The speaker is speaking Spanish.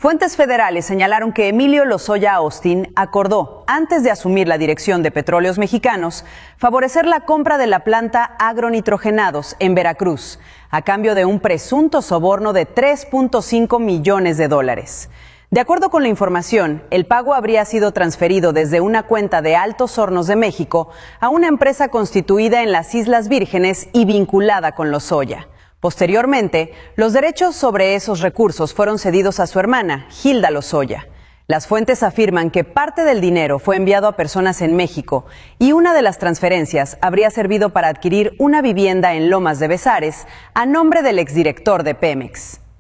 Fuentes federales señalaron que Emilio Lozoya Austin acordó, antes de asumir la dirección de Petróleos Mexicanos, favorecer la compra de la planta Agronitrogenados en Veracruz, a cambio de un presunto soborno de $3.5 millones. De acuerdo con la información, el pago habría sido transferido desde una cuenta de Altos Hornos de México a una empresa constituida en las Islas Vírgenes y vinculada con Lozoya. Posteriormente, los derechos sobre esos recursos fueron cedidos a su hermana, Hilda Lozoya. Las fuentes afirman que parte del dinero fue enviado a personas en México y una de las transferencias habría servido para adquirir una vivienda en Lomas de Bezares a nombre del exdirector de Pemex.